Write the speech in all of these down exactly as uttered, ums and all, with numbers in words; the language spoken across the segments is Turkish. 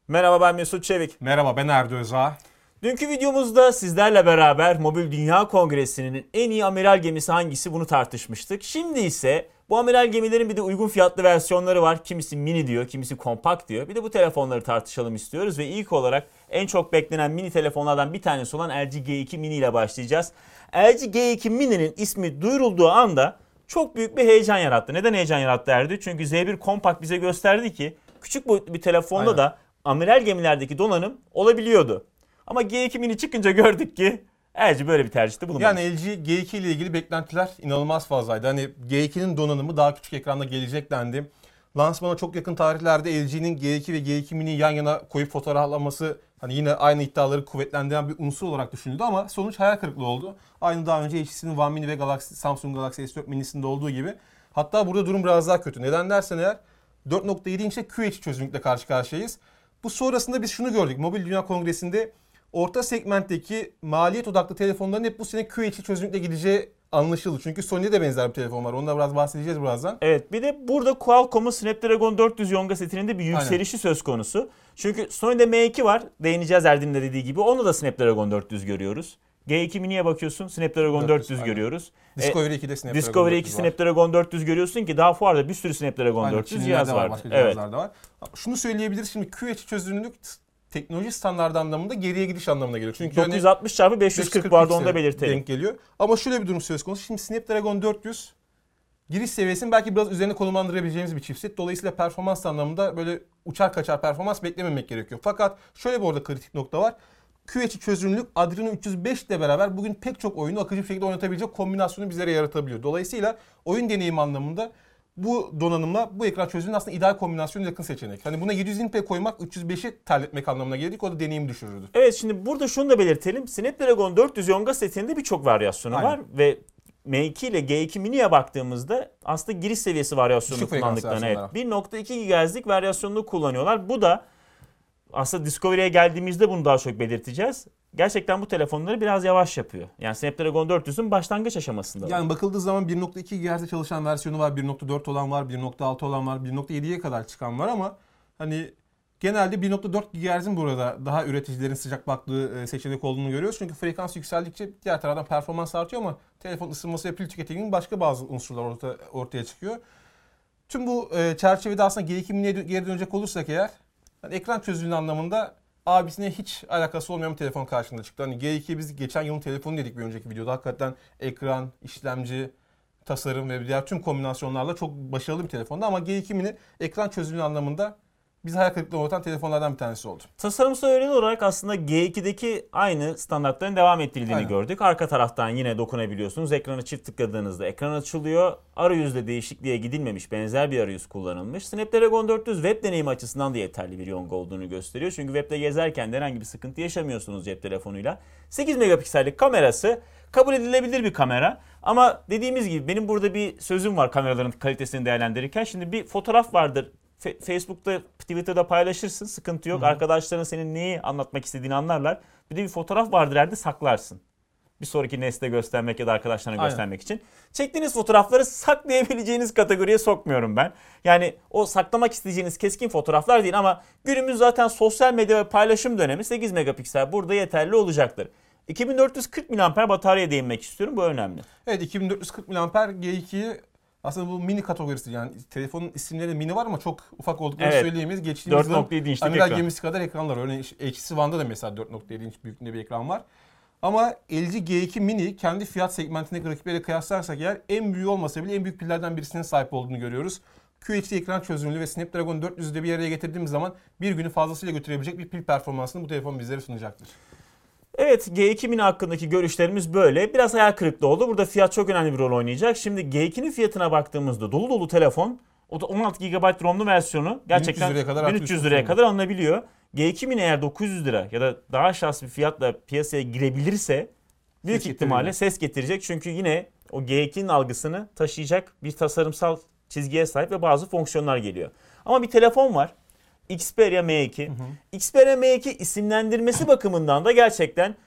Merhaba, ben Mesut Çevik. Merhaba, ben Erdo Özağ. Dünkü videomuzda sizlerle beraber Mobil Dünya Kongresi'nin en iyi amiral gemisi hangisi bunu tartışmıştık. Şimdi ise bu amiral gemilerin bir de uygun fiyatlı versiyonları var. Kimisi mini diyor, kimisi kompakt diyor. Bir de bu telefonları tartışalım istiyoruz ve ilk olarak en çok beklenen mini telefonlardan bir tanesi olan L G G iki Mini ile başlayacağız. L G G iki Mini'nin ismi duyurulduğu anda çok büyük bir heyecan yarattı. Neden heyecan yarattı Erdi? Çünkü Z bir Compact bize gösterdi ki küçük boyutlu bir telefonda Aynen. da amiral gemilerdeki donanım olabiliyordu. Ama G iki Mini çıkınca gördük ki L G böyle bir tercihte bulunmamış. Yani L G G iki ile ilgili beklentiler inanılmaz fazlaydı. Hani G ikinin donanımı daha küçük ekranda gelecek dendi. Lansmana çok yakın tarihlerde L G'nin G iki ve G iki Mini'yi yan yana koyup fotoğraflaması hani yine aynı iddiaları kuvvetlendiren bir unsur olarak düşünüldü ama sonuç hayal kırıklığı oldu. Aynı daha önce H T C'nin One Mini ve Galaxy, Samsung Galaxy S dört Mini'sinde olduğu gibi. Hatta burada durum biraz daha kötü. Neden dersen eğer dört nokta yedi inçte Q H D çözünürlükle karşı karşıyayız. Bu sonrasında biz şunu gördük. Mobil Dünya Kongresi'nde orta segmentteki maliyet odaklı telefonların hep bu sene Q H D çözünürlükle gideceği anlaşıldı. Çünkü Sony'de de benzer bir telefon var. Ondan biraz bahsedeceğiz birazdan. Evet, bir de burada Qualcomm'un Snapdragon dört yüz Yonga setinin de bir yükselişi Aynen. söz konusu. Çünkü Sony'de M iki var. Değineceğiz Erdin'in de dediği gibi. Onu da Snapdragon dört yüz görüyoruz. G iki Mini'ye bakıyorsun, Snapdragon dört yüz görüyoruz. Discovery iki'de Snapdragon Discovery iki Snapdragon dört yüz görüyorsun ki daha fuarda bir sürü Snapdragon Aynen. dört yüz cihaz var. Başka evet. cihazlar da var. Şunu söyleyebiliriz şimdi Q H D çözünürlük teknoloji standardı anlamında geriye gidiş anlamına geliyor. Çünkü dokuz yüz altmış çarpı beş yüz kırk bu arada onu da belirtelim. Denk geliyor. Ama şöyle bir durum söz konusu. Şimdi Snapdragon dört yüz giriş seviyesinin belki biraz üzerine konumlandırabileceğimiz bir chipset. Dolayısıyla performans anlamında böyle uçar kaçar performans beklememek gerekiyor. Fakat şöyle bir orada kritik nokta var. Q H D çözünürlük Adreno üç yüz beş ile beraber bugün pek çok oyunu akıcı bir şekilde oynatabilecek kombinasyonu bizlere yaratabiliyor. Dolayısıyla oyun deneyimi anlamında bu donanımla bu ekran çözünürlüğünün aslında ideal kombinasyonu yakın seçenek. Hani buna yedi yüz yirmi p koymak üç yüz beşi terletmek anlamına geldik. O da deneyimi düşürürdü. Evet, şimdi burada şunu da belirtelim. Snapdragon dört yüz Yonga setinde birçok varyasyonu Aynen. var ve M iki ile G iki Mini'ye baktığımızda aslında giriş seviyesi varyasyonunu kullandıklarını evet, bir nokta iki gigahertz'lik varyasyonunu kullanıyorlar. Bu da aslında Discovery'e geldiğimizde bunu daha çok belirteceğiz. Gerçekten bu telefonları biraz yavaş yapıyor. Yani Snapdragon dört yüzün başlangıç aşamasında. Yani bakıldığı zaman bir nokta iki gigahertz'e çalışan versiyonu var, bir nokta dört olan var, bir nokta altı olan var, bir nokta yediye kadar çıkan var ama hani genelde bir nokta dört gigahertz'in burada daha üreticilerin sıcak baktığı seçenek olduğunu görüyoruz. Çünkü frekans yükseldikçe diğer taraftan performans artıyor ama telefon ısınması ve pil tüketiminin başka bazı unsurlar orta, ortaya çıkıyor. Tüm bu çerçevede aslında G iki Mini'ye geri dönecek olursak eğer yani ekran çözünürlüğü anlamında abisine hiç alakası olmayan bir telefon karşımıza çıktı. Hani G iki biz geçen yılın telefonu dedik bir önceki videoda. Hakikaten ekran, işlemci, tasarım ve diğer tüm kombinasyonlarla çok başarılı bir telefondu. Ama G iki Mini ekran çözünürlüğü anlamında bizi hayal kırıklığına uğratan telefonlardan bir tanesi oldu. Tasarımsal öğreni olarak aslında G ikideki aynı standartların devam ettirildiğini Aynen. gördük. Arka taraftan yine dokunabiliyorsunuz. Ekranı çift tıkladığınızda ekran açılıyor. Arayüzde değişikliğe gidilmemiş, benzer bir arayüz kullanılmış. Snapdragon dört yüz web deneyimi açısından da yeterli bir Yonga olduğunu gösteriyor. Çünkü webde gezerken de herhangi bir sıkıntı yaşamıyorsunuz cep telefonuyla. sekiz megapiksellik kamerası kabul edilebilir bir kamera. Ama dediğimiz gibi benim burada bir sözüm var kameraların kalitesini değerlendirirken. Şimdi bir fotoğraf vardır. Facebook'ta, Twitter'da paylaşırsın. Sıkıntı yok. Hı-hı. Arkadaşların senin neyi anlatmak istediğini anlarlar. Bir de bir fotoğraf vardır yerde saklarsın. Bir sonraki nesle göstermek ya da arkadaşlarına Aynen. göstermek için. Çektiğiniz fotoğrafları saklayabileceğiniz kategoriye sokmuyorum ben. Yani o saklamak isteyeceğiniz keskin fotoğraflar değil ama günümüz zaten sosyal medya ve paylaşım dönemi sekiz megapiksel burada yeterli olacaktır. iki bin dört yüz kırk miliamper bataryaya değinmek istiyorum. Bu önemli. Evet, iki bin dört yüz kırk miliamper G ikiyi aslında bu mini kategorisi yani telefonun isimleri mini var ama çok ufak olduklarını evet. söyleyemeyiz. Geçtiğimiz yıl amiral gemisi kadar ekranlar. Örneğin H T C One'da da mesela dört nokta yedi inç büyüklüğünde bir ekran var. Ama L G G iki Mini kendi fiyat segmentindeki rakipleriyle kıyaslarsak eğer en büyüğü olmasa bile en büyük pillerden birisinin sahip olduğunu görüyoruz. Q H D ekran çözünürlüğü ve Snapdragon dört yüzü de bir araya getirdiğimiz zaman bir günü fazlasıyla götürebilecek bir pil performansını bu telefon bizlere sunacaktır. Evet, G iki Mini hakkındaki görüşlerimiz böyle. Biraz hayal kırıklığı oldu. Burada fiyat çok önemli bir rol oynayacak. Şimdi G ikinin fiyatına baktığımızda dolu dolu telefon, o da on altı gigabayt ROM'lu versiyonu gerçekten bin üç yüz liraya kadar alınabiliyor. G iki Mini eğer dokuz yüz lira ya da daha aşağısı bir fiyatla piyasaya girebilirse büyük ses ihtimalle ses getirecek. Çünkü yine o G ikinin algısını taşıyacak bir tasarımsal çizgiye sahip ve bazı fonksiyonlar geliyor. Ama bir telefon var. Xperia M iki. Hı hı. Xperia M iki isimlendirmesi bakımından da gerçekten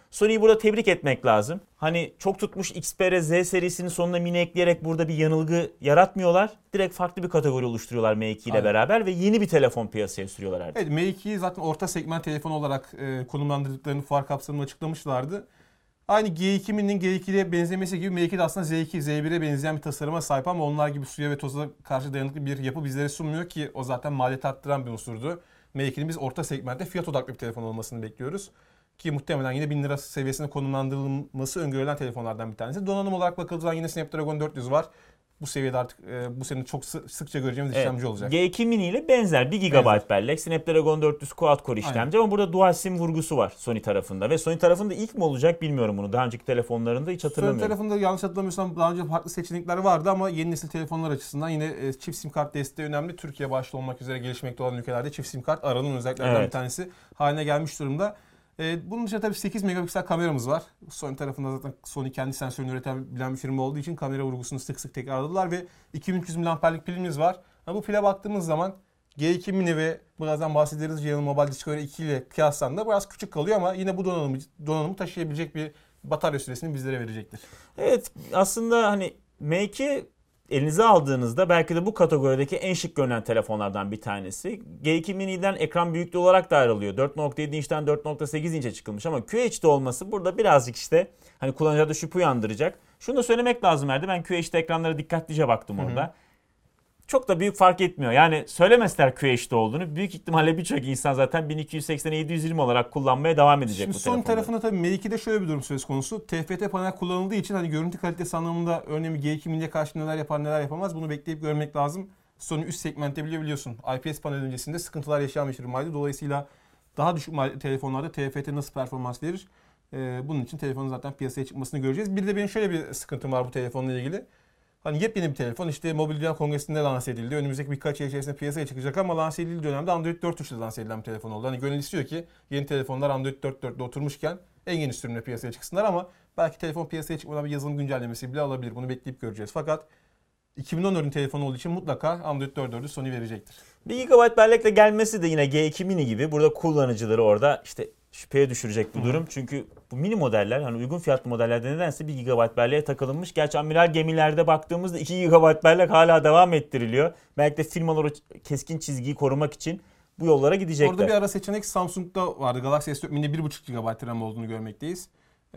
Sony'yi burada tebrik etmek lazım. Hani çok tutmuş X P R Z serisinin sonuna mini ekleyerek burada bir yanılgı yaratmıyorlar. Direkt farklı bir kategori oluşturuyorlar M iki ile Aynen. beraber ve yeni bir telefon piyasaya sürüyorlar artık. Evet, M ikiyi zaten orta segment telefon olarak e, konumlandırdıklarını fuar kapsamında açıklamışlardı. Aynı G iki mini'nin G iki'ye benzemesi gibi M iki de aslında Z iki, Z bir'e benzeyen bir tasarıma sahip ama onlar gibi suya ve toza karşı dayanıklı bir yapı bizlere sunmuyor ki o zaten maliyet arttıran bir unsurdu. M iki'nin biz orta segmentte fiyat odaklı bir telefon olmasını bekliyoruz. Ki muhtemelen yine bin lira seviyesine konumlandırılması öngörülen telefonlardan bir tanesi. Donanım olarak bakıldığında yine Snapdragon dört yüz var. Bu seviyede artık e, bu sene çok sı- sıkça göreceğimiz evet, işlemci olacak. G iki mini ile benzer bir gigabayt bellek. Snapdragon dört yüz quad core işlemci Aynen. ama burada dual sim vurgusu var Sony tarafında. Ve Sony tarafında ilk mi olacak bilmiyorum bunu. Daha önceki telefonlarında hiç hatırlamıyorum. Sony tarafında yanlış hatırlamıyorsam daha önce farklı seçenekler vardı ama yeni nesil telefonlar açısından yine e, çift sim kart desteği önemli. Türkiye başta olmak üzere gelişmekte olan ülkelerde çift sim kart aranın özelliklerinden evet. bir tanesi haline gelmiş durumda. Ee, bunun dışında tabii sekiz megapiksel kameramız var. Sony tarafında zaten Sony kendi sensörünü üretebilen bir firma olduğu için kamera vurgusunu sık sık tekrarladılar ve iki bin üç yüz miliamperlik pilimiz var. Ha, bu pile baktığımız zaman G iki mini ve birazdan bahsederiz General Mobile Discovery iki ile kıyaslandı biraz küçük kalıyor ama yine bu donanımı, donanımı taşıyabilecek bir batarya süresini bizlere verecektir. Evet, aslında hani M iki elinize aldığınızda belki de bu kategorideki en şık görünen telefonlardan bir tanesi. G iki mini'den ekran büyüklüğü olarak da ayrılıyor. dört nokta yedi inçten dört nokta sekiz inçe çıkılmış ama Q H D olması burada birazcık işte hani kullanıcılarda şüphe uyandıracak. Şunu da söylemek lazım Erdi. Ben Q H D ekranlara dikkatlice baktım orada. Hı hı. Çok da büyük fark etmiyor. Yani söylemezler Q H D olduğunu. Büyük ihtimalle birçok insan zaten bin iki yüz seksen yedi yüz yirmi olarak kullanmaya devam edecek Şimdi bu son telefonda. tarafında tabii M iki'de şöyle bir durum söz konusu. T F T panel kullanıldığı için hani görüntü kalitesi anlamında örneğin G iki mini'ye karşı neler yapar neler yapamaz bunu bekleyip görmek lazım. Sony üst segmentte bile biliyorsun I P S panel öncesinde sıkıntılar yaşayan bir firmaydı. Dolayısıyla daha düşük maliyetli telefonlarda T F T nasıl performans verir? Ee, bunun için telefonun zaten piyasaya çıkmasını göreceğiz. Bir de benim şöyle bir sıkıntım var bu telefonla ilgili. Hani yepyeni bir telefon işte Mobil Dünya Kongresi'nde lanse edildi. Önümüzdeki birkaç ay içerisinde piyasaya çıkacak ama lanse edildiği dönemde Android dört üç ile lanse edilen bir telefon oldu. Hani gönül istiyor ki yeni telefonlar Android dört dörtte oturmuşken en yeni sürümle piyasaya çıksınlar ama belki telefon piyasaya çıkmadan bir yazılım güncellemesi bile alabilir. Bunu bekleyip göreceğiz. Fakat iki bin on dördün telefonu olduğu için mutlaka Android dört dördü Sony verecektir. bir gigabayt bellekle gelmesi de yine G iki mini gibi burada kullanıcıları orada işte şüpheye düşürecek bu durum. Hı. Çünkü bu mini modeller hani uygun fiyatlı modellerde nedense bir gigabayt belleğe takılınmış. Gerçi amiral gemilerde baktığımızda iki gigabayt bellek hala devam ettiriliyor. Belki de firmalar o keskin çizgiyi korumak için bu yollara gidecekler. Orada bir ara seçenek Samsung'da vardı. Galaxy S dört mini bir buçuk gigabayt RAM olduğunu görmekteyiz.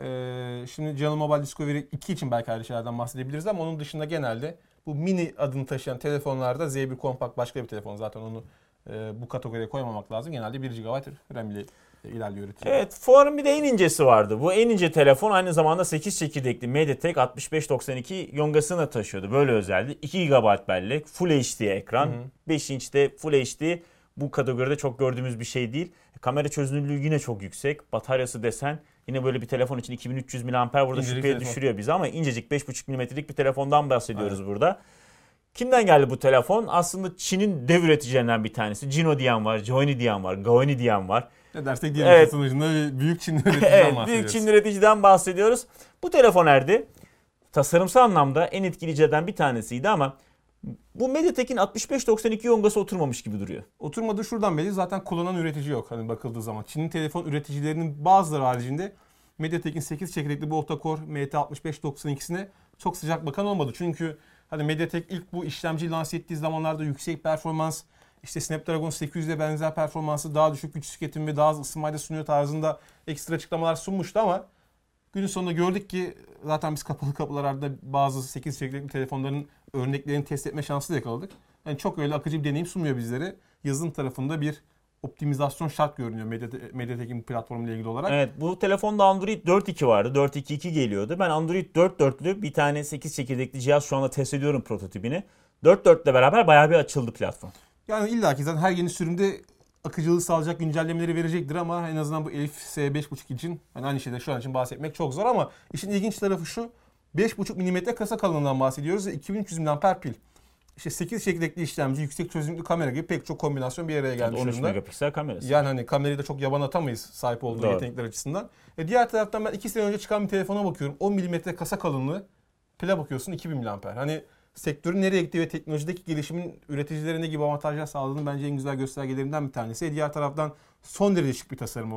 Ee, şimdi General Mobile Discovery iki için belki ayrı şeylerden bahsedebiliriz ama onun dışında genelde bu mini adını taşıyan telefonlarda Z bir kompakt başka bir telefon zaten onu e, bu kategoriye koymamak lazım. Genelde bir gigabayt RAM ile ilerliyor üretici. Evet, fuarın bir de en incesi vardı. Bu en ince telefon aynı zamanda sekiz çekirdekli MediaTek altmış beş doksan iki yongasını da taşıyordu. Böyle özeldi. iki gigabayt bellek, Full H D ekran, hı hı. beş inçte Full H D bu kategoride çok gördüğümüz bir şey değil. Kamera çözünürlüğü yine çok yüksek. Bataryası desen yine böyle bir telefon için iki bin üç yüz miliamper burada İncecik şüpheye telefon. düşürüyor bizi ama incecik beş buçuk milimetrelik bir telefondan bahsediyoruz Aynen. burada. Kimden geldi bu telefon? Aslında Çin'in dev üreticilerinden bir tanesi. Jino diyen var, Joyni diyen var, Gaoni diyen var. Ne dersek diyelim evet. sonucunda büyük Çin üreticiden evet, bahsediyoruz. Büyük Çin üreticiden bahsediyoruz. Bu telefon Erdi tasarımsal anlamda en etkileyicilerden bir tanesiydi ama bu MediaTek'in altmış beş doksan iki yongası oturmamış gibi duruyor. Oturmadığı şuradan belli. Zaten kullanan üretici yok hani bakıldığı zaman. Çin'in telefon üreticilerinin bazıları haricinde MediaTek'in sekiz çekirdekli bu octa-core M T altmış beş doksan ikisine çok sıcak bakan olmadı. Çünkü hani MediaTek ilk bu işlemciyi lanse ettiği zamanlarda yüksek performans, işte Snapdragon sekiz yüz'e benzer performansı, daha düşük güç tüketimi ve daha az ısınmayla sunuyor tarzında ekstra açıklamalar sunmuştu ama günün sonunda gördük ki zaten biz kapalı kapılarda bazı sekiz çekirdekli telefonların örneklerini test etme şansı da yakaladık. Yani çok öyle akıcı bir deneyim sunmuyor bizlere. Yazılım tarafında bir optimizasyon şart görünüyor MediaTek'in platformuyla ilgili olarak. Evet, bu telefonda Android dört nokta iki vardı. dört nokta iki nokta iki geliyordu. Ben Android dört nokta dörtlü bir tane sekiz çekirdekli cihaz şu anda test ediyorum prototipini. dört nokta dört ile beraber bayağı bir açıldı platform. Yani illaki zaten her yeni sürümde akıcılığı sağlayacak güncellemeleri verecektir ama en azından bu Elif S beş buçuk için hani aynı şeyde şu an için bahsetmek çok zor ama işin ilginç tarafı şu. beş buçuk milimetre kasa kalınlığından bahsediyoruz ve iki bin üç yüz miliamper pil. İşte sekiz çekirdekli işlemci, yüksek çözünürlüklü kamera gibi pek çok kombinasyon bir araya gelmiş durumda. on üç megapiksel kamerası. Yani hani kamerayı da çok yaban atamayız sahip olduğu Doğru. yetenekler açısından. E diğer taraftan ben iki sene önce çıkan bir telefona bakıyorum. on milimetre kasa kalınlığı, pile bakıyorsun iki bin miliamper. Hani sektörün nereye gittiği ve teknolojideki gelişimin üreticilere ne gibi avantajlar sağladığını bence en güzel göstergelerinden bir tanesi. E diğer taraftan son derece şık bir tasarımı var.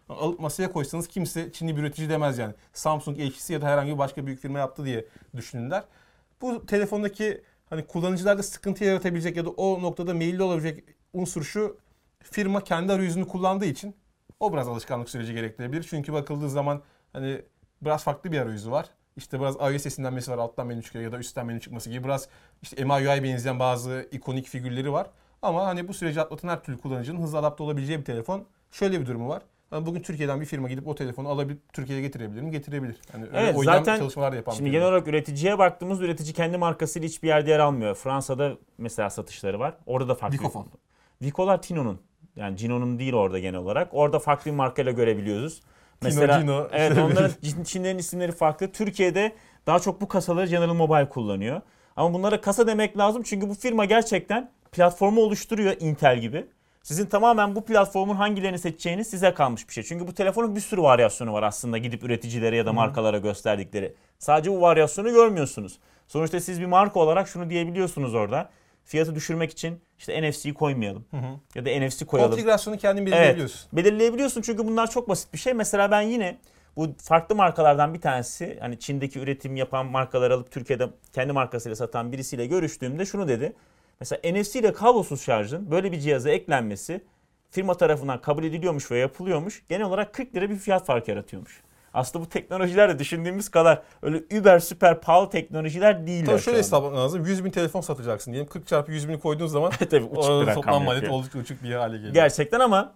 Alıp masaya koysanız kimse Çinli bir üretici demez yani. Samsung, H T C ya da herhangi bir başka büyük firma yaptı diye düşünürler. Bu telefondaki hani kullanıcılarda sıkıntı yaratabilecek ya da o noktada meyilli olabilecek unsur şu: firma kendi arayüzünü kullandığı için o biraz alışkanlık süreci gerektirebilir. Çünkü bakıldığı zaman hani biraz farklı bir arayüzü var. İşte biraz iOS esinlenmesi var, alttan menü çıkıyor ya da üstten menü çıkması gibi. Biraz işte M I U I benzeyen bazı ikonik figürleri var. Ama hani bu süreci atlatan her türlü kullanıcının hızlı adapte olabileceği bir telefon. Şöyle bir durumu var. Yani bugün Türkiye'den bir firma gidip o telefonu alabilir, Türkiye'ye getirebilir mi? Getirebilir. Yani evet, öyle zaten çalışmalar da yapan. Şimdi genel olarak üreticiye baktığımız, üretici kendi markasıyla hiçbir yerde yer almıyor. Fransa'da mesela satışları var. Orada da farklı. Vicofon. Vico'lar Tino'nun. Yani Cino'nun değil orada genel olarak. Orada farklı bir markayla görebiliyoruz. Mesela Tino, Cino. evet, onların Çinlerin isimleri farklı. Türkiye'de daha çok bu kasaları General Mobile kullanıyor. Ama bunlara kasa demek lazım çünkü bu firma gerçekten platformu oluşturuyor, Intel gibi. Sizin tamamen bu platformun hangilerini seçeceğiniz size kalmış bir şey. Çünkü bu telefonun bir sürü varyasyonu var aslında, gidip üreticilere ya da markalara gösterdikleri. Sadece bu varyasyonu görmüyorsunuz. Sonuçta siz bir marka olarak şunu diyebiliyorsunuz orada: fiyatı düşürmek için işte N F C'yi koymayalım. Hı hı. Ya da N F C koyalım. Konfigürasyonu kendin belirleyebiliyorsun. Evet, belirleyebiliyorsun çünkü bunlar çok basit bir şey. Mesela ben yine bu farklı markalardan bir tanesi, hani Çin'deki üretim yapan markaları alıp Türkiye'de kendi markasıyla satan birisiyle görüştüğümde şunu dedi. Mesela N F C ile kablosuz şarjın böyle bir cihaza eklenmesi firma tarafından kabul ediliyormuş ve yapılıyormuş. Genel olarak kırk lira bir fiyat farkı yaratıyormuş. Aslında bu teknolojiler de düşündüğümüz kadar öyle über süper pahalı teknolojiler değiller. Tabii şöyle hesaplamak lazım. yüz bin telefon satacaksın diyelim. kırk çarpı yüz bini koyduğun zaman tabii uçuk toplam maliyet oldukça uçuk bir hale geliyor. Gerçekten, ama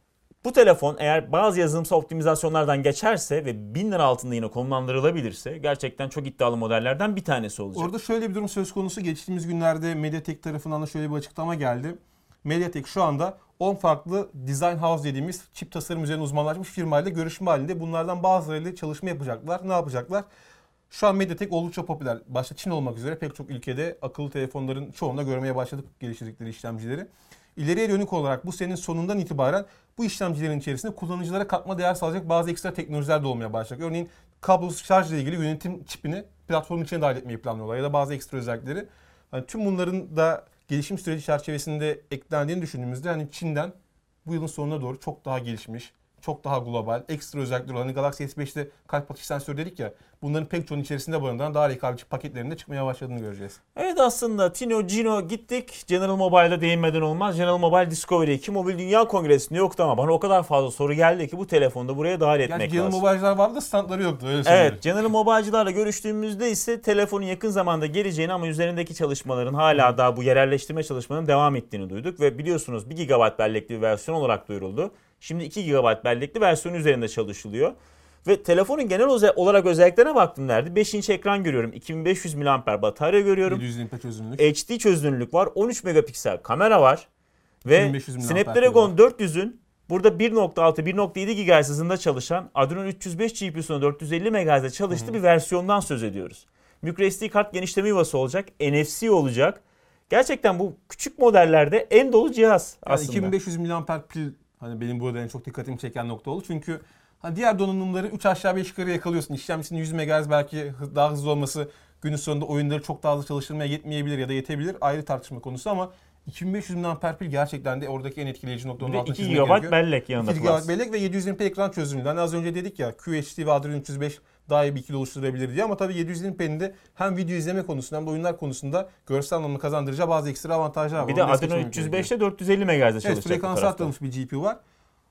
bu telefon eğer bazı yazılımsal optimizasyonlardan geçerse ve bin lira altında yine konumlandırılabilirse gerçekten çok iddialı modellerden bir tanesi olacak. Orada şöyle bir durum söz konusu. Geçtiğimiz günlerde MediaTek tarafından da şöyle bir açıklama geldi. MediaTek şu anda on farklı design house dediğimiz çip tasarım üzerine uzmanlaşmış firmayla görüşme halinde. Bunlardan bazılarıyla çalışma yapacaklar. Ne yapacaklar? Şu an MediaTek oldukça popüler. Başta Çin olmak üzere pek çok ülkede akıllı telefonların çoğunda görmeye başladık geliştirdikleri işlemcileri. İleriye dönük olarak bu senenin sonundan itibaren bu işlemcilerin içerisinde kullanıcılara katma değer sağlayacak bazı ekstra teknolojiler de olmaya başlayacak. Örneğin kablosuz şarj ile ilgili yönetim çipini platformun içine dahil etmeyi planlıyorlar ya da bazı ekstra özellikleri. Yani tüm bunların da gelişim süreci çerçevesinde eklendiğini düşündüğümüzde hani Çin'den bu yılın sonuna doğru çok daha gelişmiş, çok daha global, ekstra özellikleri olan, hani Galaxy S beşte kalp atış sensörü dedik ya, bunların pek çoğunun içerisinde barındıran daha rekabetçi paketlerinde çıkmaya başladığını göreceğiz. Evet, aslında Tino, Cino gittik. General Mobile'a değinmeden olmaz. General Mobile Discovery iki Mobil Dünya Kongresi'nde yoktu ama bana o kadar fazla soru geldi ki bu telefonu da buraya dahil etmek yani lazım. General Mobile'cılar vardı da standları yoktu, öyle söyleyeyim. Evet, General Mobile'cılarla görüştüğümüzde ise telefonun yakın zamanda geleceğini ama üzerindeki çalışmaların hala daha bu yerelleştirme çalışmalarının devam ettiğini duyduk. Ve biliyorsunuz bir gigabayt bellekli bir versiyon olarak duyuruldu. Şimdi iki gigabayt bellekli versiyon üzerinde çalışılıyor. Ve telefonun genel olarak özelliklerine baktım derdi. beş inç ekran görüyorum. iki bin beş yüz miliamper batarya görüyorum. yedi yüz nit çözünürlük. H D çözünürlük var. on üç megapiksel kamera var. Ve Snapdragon dört yüzün burada bir nokta altı bir nokta yedi gigahertz hızında çalışan Adreno üç yüz beş G P U'suna dört yüz elli megahertz'de çalıştığı Hı-hı. bir versiyondan söz ediyoruz. microSD kart genişleme yuvası olacak. N F C olacak. Gerçekten bu küçük modellerde en dolu cihaz yani aslında. iki bin beş yüz miliamper pil hani benim burada en çok dikkatimi çeken nokta oldu. Çünkü hani diğer donanımları üç aşağı beş yukarı yakalıyorsun. İşlemcisinin yüz megahertz belki daha hızlı olması günün sonunda oyunları çok daha hızlı çalıştırmaya yetmeyebilir ya da yetebilir. Ayrı tartışma konusu ama iki bin beş yüz miliamper pil gerçekten de oradaki en etkileyici nokta. Bir de iki gigabayt bellek yanında. iki gigabayt bellek ve yedi yüz yirmi p ekran çözünürlüğü. Hani az önce dedik ya Q H D ve Adreno üç yüz beş daha iyi bir ikili oluşturabilir diye ama tabii yedi yüz yirmi p'nin de hem video izleme konusunda hem de oyunlar konusunda görsel anlamda kazandıracağı bazı ekstra avantajlar var. Bir de Adreno üç yüz beşte dört yüz elli megahertz'de çalışacak. Evet, frekansı arttırılmış bir G P U var.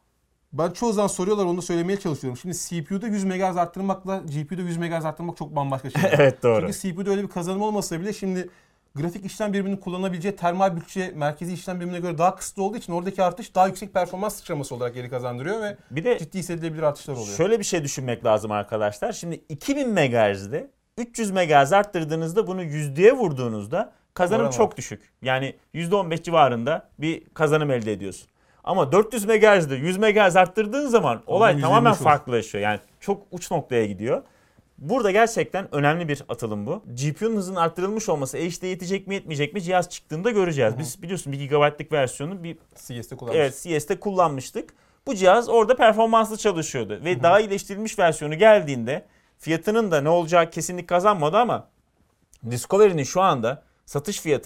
Ben çoğu zaman soruyorlar, onu da söylemeye çalışıyorum. Şimdi C P U'da yüz megahertz arttırmakla G P U'da yüz megahertz arttırmak çok bambaşka şeyler. Evet, doğru. Çünkü C P U'da öyle bir kazanım olmasa bile şimdi grafik işlem biriminin kullanabileceği termal bütçe merkezi işlem birimine göre daha kısıtlı olduğu için oradaki artış daha yüksek performans sıçraması olarak geri kazandırıyor ve bir de ciddi hissedilebilir artışlar oluyor. Şöyle bir şey düşünmek lazım arkadaşlar. Şimdi iki bin megahertz'de üç yüz megahertz arttırdığınızda bunu yüzdeye vurduğunuzda kazanım Oran çok var. düşük. Yani yüzde on beş civarında bir kazanım elde ediyorsun. Ama dört yüz megahertz'de yüz megahertz arttırdığın zaman olay tamamen farklılaşıyor. Yani çok uç noktaya gidiyor. Burada gerçekten önemli bir atılım bu. G P U'nun hızının arttırılmış olması H D yetecek mi yetmeyecek mi cihaz çıktığında göreceğiz. Hı hı. Biz biliyorsun bir gigabaytlık versiyonu bir C S'te kullanmıştık. Evet, C S'te kullanmıştık. Bu cihaz orada performanslı çalışıyordu. Ve hı hı. daha iyileştirilmiş versiyonu geldiğinde fiyatının da ne olacağı kesinlik kazanmadı ama Discovery'nin şu anda satış fiyatının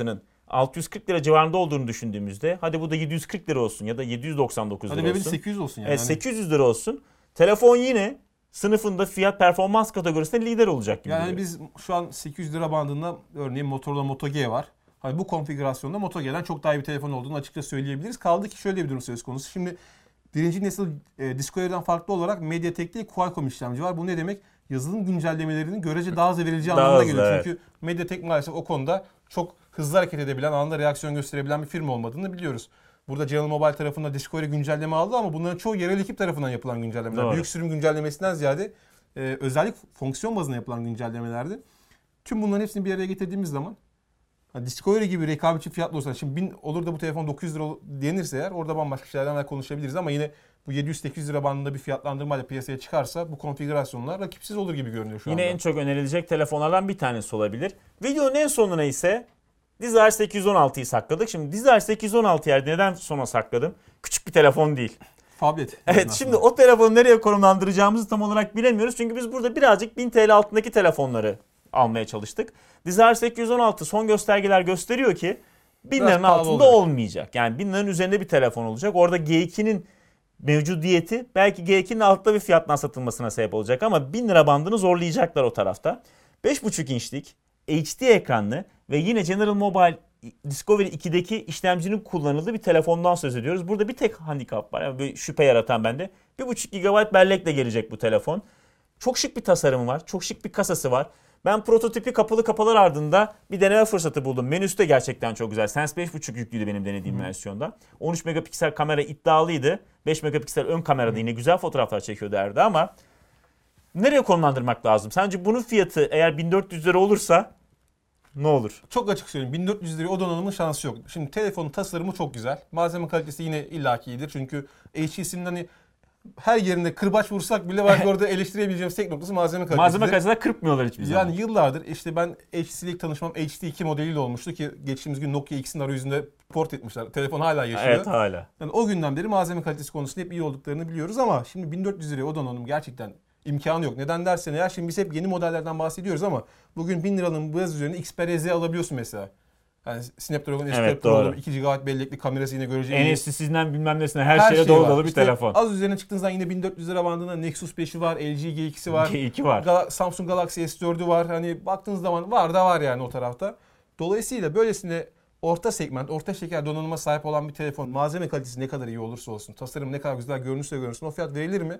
altı yüz kırk lira civarında olduğunu düşündüğümüzde hadi bu da yedi yüz kırk lira olsun ya da yedi yüz doksan dokuz lira hadi olsun. sekiz yüz olsun yani. Evet, sekiz yüz lira olsun. Telefon yine sınıfında fiyat performans kategorisinde lider olacak gibi. Yani biz şu an sekiz yüz lira bandında örneğin Motorola Moto G var. Hani bu konfigürasyonda Moto G'den çok daha iyi bir telefon olduğunu açıkça söyleyebiliriz. Kaldı ki şöyle bir durum söz konusu. Şimdi birinci nesil e, Discovery'den farklı olarak MediaTek değil Qualcomm işlemci var. Bu ne demek? Yazılım güncellemelerinin görece daha hızlı verileceği Daha anlamına hızlı, geliyor. evet. Çünkü MediaTek maalesef o konuda çok hızlı hareket edebilen, anında reaksiyon gösterebilen bir firma olmadığını biliyoruz. Burada General Mobile tarafında Discovery güncelleme aldı ama bunların çoğu yerel ekip tarafından yapılan güncellemeler. Doğru. Büyük sürüm güncellemesinden ziyade e, özellik fonksiyon bazında yapılan güncellemelerdi. Tüm bunların hepsini bir araya getirdiğimiz zaman hani Discovery gibi rekabetçi fiyatlı olsa, şimdi bin olur da bu telefon dokuz yüz lira denirse eğer orada bambaşka şeylerden konuşabiliriz ama yine bu yedi yüz sekiz yüz lira bandında bir fiyatlandırmayla piyasaya çıkarsa bu konfigürasyonlar rakipsiz olur gibi görünüyor şu Yine anda. en çok önerilecek telefonlardan bir tanesi olabilir. Videonun en sonuna ise Desire sekiz yüz on altıyı sakladık. Şimdi Desire sekiz yüz on altı yerde neden sona sakladım? Küçük bir telefon değil. Fablet. Evet, şimdi o telefonu nereye konumlandıracağımızı tam olarak bilemiyoruz. Çünkü biz burada birazcık bin T L altındaki telefonları almaya çalıştık. Desire sekiz yüz on altı son göstergeler gösteriyor ki bin liranın altında olacak. olmayacak. Yani bin liranın üzerinde bir telefon olacak. Orada G ikinin mevcudiyeti belki G ikinin altında bir fiyattan satılmasına sebep olacak ama bin lira bandını zorlayacaklar o tarafta. beş buçuk inçlik H D ekranlı ve yine General Mobile Discovery ikideki işlemcinin kullanıldığı bir telefondan söz ediyoruz. Burada bir tek handikap var. Yani bir şüphe yaratan bende. bir buçuk gigabayt bellekle gelecek bu telefon. Çok şık bir tasarımı var. Çok şık bir kasası var. Ben prototipi kapalı kapalar ardında bir deneme fırsatı buldum. Menüsü de gerçekten çok güzel. Sense beş buçuk yüklüydü benim denediğim hmm. versiyonda. on üç megapiksel kamera iddialıydı. beş megapiksel ön kamerada hmm. yine güzel fotoğraflar çekiyordu Erdi ama nereye konumlandırmak lazım? Sence bunun fiyatı eğer bin dört yüz lira olursa ne olur? Çok açık söyleyeyim. bin dört yüz liraya o donanımın şansı yok. Şimdi telefonun tasarımı çok güzel. Malzeme kalitesi yine illaki iyidir. Çünkü H T C'nin hani her yerinde kırbaç vursak bile belki orada eleştirebileceğimiz tek noktası malzeme kalitesi. Malzeme kalitesinde kırpmıyorlar hiçbir zaman. Yani yıllardır işte ben H T C ile ilk tanışmam H T iki modeliyle olmuştu ki geçtiğimiz gün Nokia X'in arayüzünde port etmişler. Telefon hala yaşıyor. Evet, hala. Yani o günden beri malzeme kalitesi konusunda hep iyi olduklarını biliyoruz ama şimdi bin dört yüz liraya o donanım gerçekten imkanı yok. Neden dersen eğer şimdi biz hep yeni modellerden bahsediyoruz ama bugün bin liranın biraz üzerine Xperia Z alabiliyorsun mesela. Yani Snapdragon S kırk Evet, Pro iki gigabayt bellekli kamerası yine göreceğiniz. N F C'sinden bilmem nesine her, her şeye şey dolu var. dolu bir İşte telefon. Az üzerine çıktığınız zaman yine bin dört yüz lira bandında Nexus beşi var, L G G ikisi var. G iki var. Gal- Samsung Galaxy S dördü var. Hani baktığınız zaman var da var yani o tarafta. Dolayısıyla böylesine orta segment, orta şeker donanıma sahip olan bir telefon malzeme kalitesi ne kadar iyi olursa olsun, tasarım ne kadar güzel görünürse görünsün o fiyat verilir mi?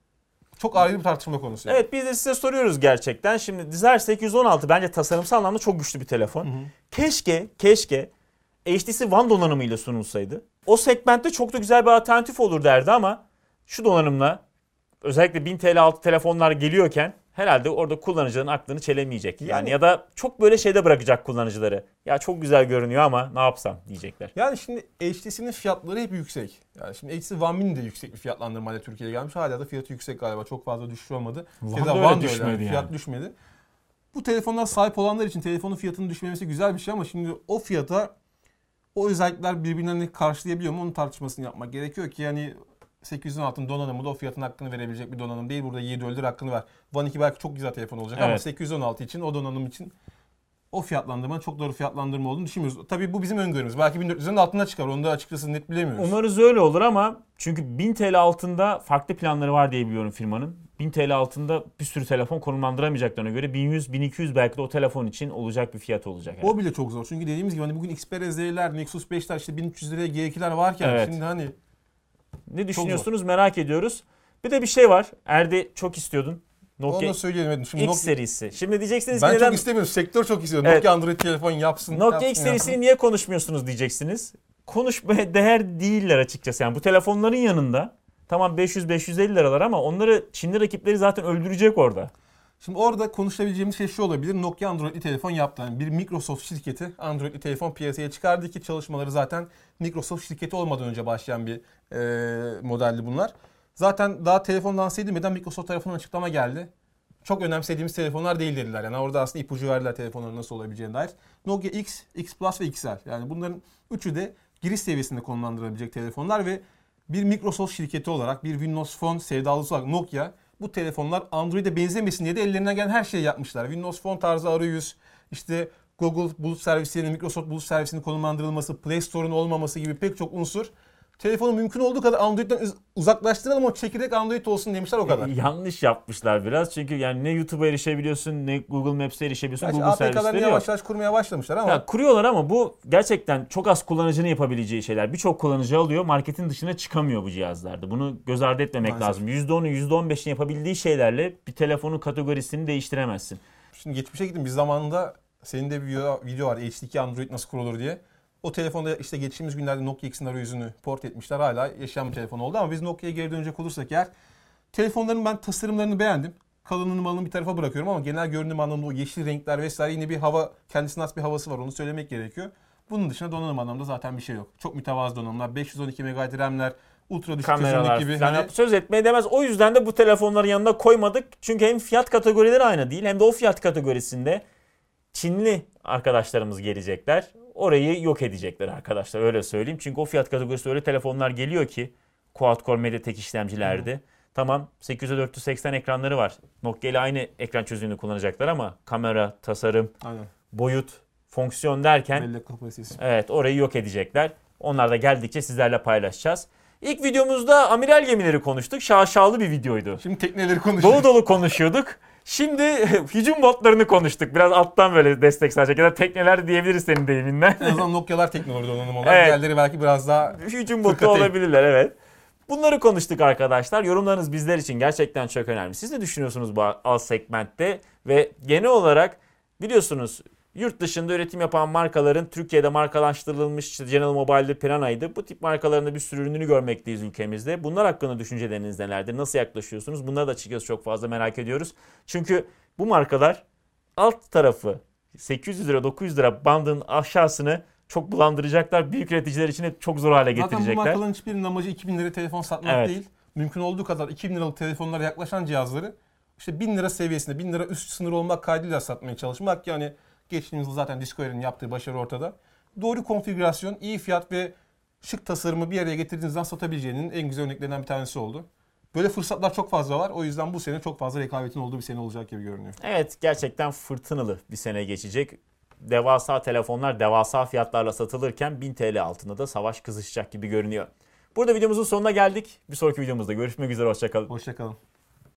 Çok ayrı bir tartışma konusu. Yani. Evet, biz de size soruyoruz gerçekten. Şimdi Desire sekiz yüz on altı bence tasarımsal anlamda çok güçlü bir telefon. Hı hı. Keşke, keşke H T C One donanımıyla sunulsaydı. O segmentte çok da güzel bir alternatif olur derdi ama şu donanımla özellikle bin T L altı telefonlar geliyorken herhalde orada kullanıcıların aklını çelemeyecek. Yani, yani ya da çok böyle şeyde bırakacak kullanıcıları. Ya çok güzel görünüyor ama ne yapsam diyecekler. Yani şimdi H T C'nin fiyatları hep yüksek. Yani şimdi H T C One Mini de yüksek bir fiyatlandırmayla Türkiye'ye gelmiş. Hala da fiyatı yüksek galiba. Çok fazla düşüş olmadı. One da öyle düşmedi yani. Fiyat düşmedi. Bu telefonlar sahip olanlar için telefonun fiyatının düşmemesi güzel bir şey ama şimdi o fiyata o özellikler birbirlerini karşılayabiliyor mu onun tartışmasını yapmak gerekiyor ki yani sekiz yüz on altının donanımı da o fiyatın hakkını verebilecek bir donanım değil. Burada yiğidi öldür hakkını ver. One iki belki çok güzel telefon olacak evet. Ama sekiz yüz on altı için o donanım için o fiyatlandırmanın çok doğru fiyatlandırma olduğunu düşünmüyoruz. Tabii bu bizim öngörümüz. Belki bin dört yüzün altına çıkar. Onu da açıkçası net bilemiyoruz. Umarız öyle olur ama çünkü bin T L altında farklı planları var diye biliyorum firmanın. bin T L altında bir sürü telefon konumlandıramayacaklarına göre bin yüz bin iki yüz belki de o telefon için olacak bir fiyat olacak. Yani. O bile çok zor. Çünkü dediğimiz gibi hani bugün Xperia Z'ler, Nexus beşler işte bin üç yüz liraya G ikiler varken evet. Şimdi hani ne düşünüyorsunuz merak ediyoruz. Bir de bir şey var. Erdi çok istiyordun. Nokia Onu söyleyemedim. Şimdi X Nokia... serisi. Şimdi diyeceksiniz ben ki neden... çok istemiyorum. Sektör çok istiyor. Evet. Nokia Android telefon yapsın. Nokia yapsın, X serisini yapsın. niye konuşmuyorsunuz diyeceksiniz. Konuşmaya değer değiller açıkçası. Yani bu telefonların yanında tamam beş yüz beş yüz elli liralar ama onları Çinli rakipleri zaten öldürecek orada. Şimdi orada konuşabileceğimiz şey şu olabilir. Nokia Android'li telefon yaptı. Yani bir Microsoft şirketi Android'li telefon piyasaya çıkardı ki çalışmaları zaten Microsoft şirketi olmadan önce başlayan bir e, modeldi bunlar. Zaten daha telefon lanse edilmeden Microsoft tarafından açıklama geldi. Çok önemsediğimiz telefonlar değil dediler. Yani orada aslında ipucu verdiler telefonların nasıl olabileceğine dair. Nokia X, X Plus ve X L. Yani bunların üçü de giriş seviyesinde konumlandırılabilecek telefonlar ve bir Microsoft şirketi olarak, bir Windows Phone sevdalısı olarak Nokia bu telefonlar Android'e benzemesin diye de ellerinden gelen her şeyi yapmışlar. Windows Phone tarzı arayüz, işte Google bulut servisinin, Microsoft bulut servisinin konumlandırılması, Play Store'un olmaması gibi pek çok unsur telefonu mümkün olduğu kadar Android'den uzaklaştıralım ama çekirdek Android olsun demişler, o kadar. E, yanlış yapmışlar biraz çünkü yani ne YouTube'a erişebiliyorsun ne Google Maps'e erişebiliyorsun. Gerçi Google servisleri yok. yavaş yavaş kurmaya başlamışlar ama. Ya, kuruyorlar ama bu gerçekten çok az kullanıcının yapabileceği şeyler. Birçok kullanıcı alıyor, marketin dışına çıkamıyor bu cihazlarda. Bunu göz ardı etmemek Maalesef. lazım. yüzde onu yüzde on beşini yapabildiği şeylerle bir telefonun kategorisini değiştiremezsin. Şimdi geçmişe gittim. Bir zamanında senin de bir video, video var. H D iki Android nasıl kurulur diye. O telefonda işte geçtiğimiz günlerde Nokia X'in arayüzünü port etmişler. Hala yaşayan bir telefon oldu ama biz Nokia'ya geri dönecek olursak eğer, telefonların ben tasarımlarını beğendim. Kalınlığını malını bir tarafa bırakıyorum ama genel görünüm anlamında o yeşil renkler vesaire yine bir hava, kendisine has bir havası var, onu söylemek gerekiyor. Bunun dışında donanım anlamında zaten bir şey yok. Çok mütevazı donanımlar, beş yüz on iki megabayt RAM'ler, ultra düşük kameralar gibi. Falan Hani... söz etmeye demez. O yüzden de bu telefonların yanına koymadık. Çünkü hem fiyat kategorileri aynı değil hem de o fiyat kategorisinde Çinli arkadaşlarımız gelecekler. Orayı yok edecekler arkadaşlar, öyle söyleyeyim. Çünkü o fiyat kategorisinde öyle telefonlar geliyor ki Quad-Core MediaTek işlemcilerde. Hmm. Tamam, sekiz yüze dört yüz seksen ekranları var. Nokia ile aynı ekran çözünürlüğünü kullanacaklar ama kamera, tasarım, Aynen. boyut, fonksiyon derken evet orayı yok edecekler. Onlar da geldikçe sizlerle paylaşacağız. İlk videomuzda amiral gemileri konuştuk. Şaşalı bir videoydu. Şimdi tekneleri konuşuyoruz. Dolu dolu konuşuyorduk. Şimdi hücum botlarını konuştuk. Biraz alttan böyle destek sağlayacak ya da tekneler diyebiliriz senin deyiminle. En azından Nokia'lar tekne olur donanım olarak. Evet. Diğerleri belki biraz daha hücum botu olabilirler, evet. Bunları konuştuk arkadaşlar. Yorumlarınız bizler için gerçekten çok önemli. Siz ne düşünüyorsunuz bu alt segmentte? Ve genel olarak biliyorsunuz yurt dışında üretim yapan markaların Türkiye'de markalaştırılmış, işte General Mobile'de, Piranha'ydı. Bu tip markaların da bir sürü ürününü görmekteyiz ülkemizde. Bunlar hakkında düşünceleriniz nelerdir? Nasıl yaklaşıyorsunuz? Bunları da açıkçası çok fazla merak ediyoruz. Çünkü bu markalar alt tarafı sekiz yüz lira dokuz yüz lira bandının aşağısını çok bulandıracaklar. Büyük üreticiler için çok zor hale getirecekler. Zaten bu markaların hiçbirinin amacı iki bin lira telefon satmak evet. değil. Mümkün olduğu kadar iki bin liralık telefonlara yaklaşan cihazları işte bin lira seviyesinde, bin lira üst sınır olmak kaydıyla satmaya çalışmak. Yani geçtiğimiz yıl zaten Discovery'nin yaptığı başarı ortada. Doğru konfigürasyon, iyi fiyat ve şık tasarımı bir araya getirdiğinizden satabileceğinin en güzel örneklerinden bir tanesi oldu. Böyle fırsatlar çok fazla var. O yüzden bu sene çok fazla rekabetin olduğu bir sene olacak gibi görünüyor. Evet, gerçekten fırtınalı bir sene geçecek. Devasa telefonlar devasa fiyatlarla satılırken bin TL altında da savaş kızışacak gibi görünüyor. Burada videomuzun sonuna geldik. Bir sonraki videomuzda görüşmek üzere. Hoşça kalın. Hoşça kalın.